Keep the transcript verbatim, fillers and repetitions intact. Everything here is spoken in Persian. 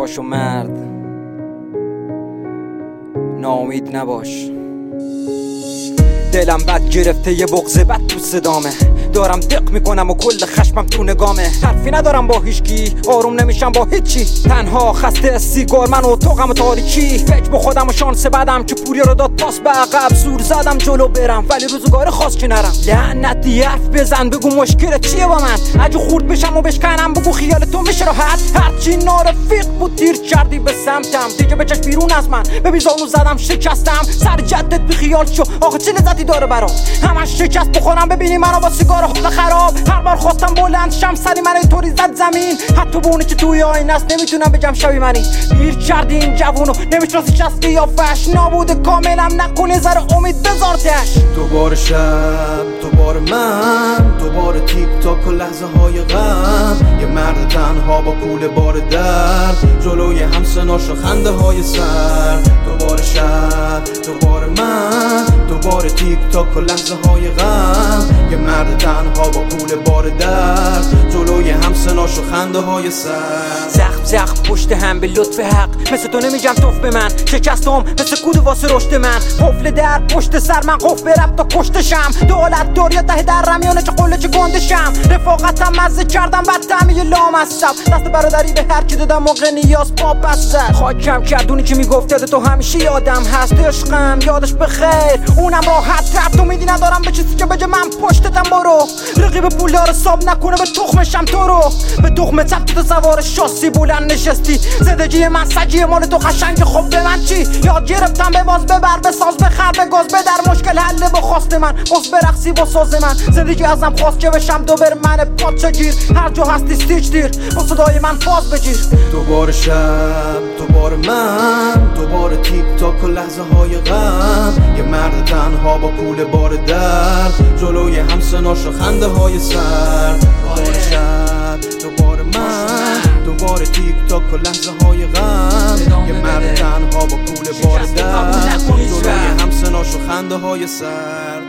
باش و مرد ناامید نباش. دلم بد گرفته یه بغض بد تو صدامه، دارم دق میکنم و کل خشمم تو نگامه. حرفی ندارم با هیچکی، آروم نمیشم با هیچی، تنها خسته سیگار من و اتاقم و تاریکی. فکر با خودم و شانس بعدم که پوری رو داد پاس به عقب. زور زدم جلو برم ولی روزگار خاص که نرم. لعنتی حرف بزن بگو مشکلت چیه با من، اگه خورد بشم و بشکنم بگو خیال تو میشه راحت. هرچی نارفیق بود تیر کردی به سمتم، دیگه بچش بیرون از من ببین زانو زدم شکستم. سر جدت بی خیال شو آخه چه لذتی داره برام، همش شکست بخورم ببینی منو با سیگار حال خراب. هر بار خواستم بلند شم سری من اینطوری زد زمین، حتی به اونی که توی آینه است نمیتونم بگم شبیه منی. پیر کردی این جوونو نمیشناسیش از قیافش، نابوده کاملم نکنه ذره امید بذارتش. دوباره شب دوباره من، دوباره تیک تاک و لحظه های غم. یه مرد تنها با کوله بار درد، جلوی همسناش و خنده های سر. دوباره شب دوباره من، دوباره تیک تاک و لحظه های غم. یه مرد تنها با کوله بار درد، جلوی همسناش و خنده های سر. زخم زخم پشت هم به لطف حق، مثل تو نمیگم توف به من. شکستم مثل کود واسه رشد من، قفل در پشت سر من قفل رب تا کشتشم. دولت داریا ته در رمیانه چه قله چه گندشم. رفاقتم مزه کردم بعد تعمیه لام هستم، دست برادری به هر کی دادم موقع نیاز پا پس زد. خاکم کردونی که میگفت یاد تو همیشه یادم هست. عشقم یادش بخیر اونم راحت رفت، امیدی ندارم به چیزی که بجه من پشتتم. برو رقیب پولدار حساب نکنه به تخمشم تو رو، به تخم چپ تو سوار شاسی بلند نشستی. زندگی من سجیه مال تو قشنگ خب به من چی؟ یاد گرفتم به باز ببر بساز بخر به گاز بدر، مشکل حل با خواست من باز برقصی با ساز من. زندگی ازم خواست که بشم دوبر من پاچه گیر، هر جا هستی ستیچ دیر با صدای من فاز بگیر. دوباره شب دوباره من، دوباره تیک تاک و لحظه های غم. یه مرد تنها با کوله بار درد، جلوی همسناش و خنده های سر. دوباره شب دوباره من، دوباره تیک تاک و لحظه های غم. یه مرد تنها با کوله بار درد، جلوی همسناش و خنده های سر.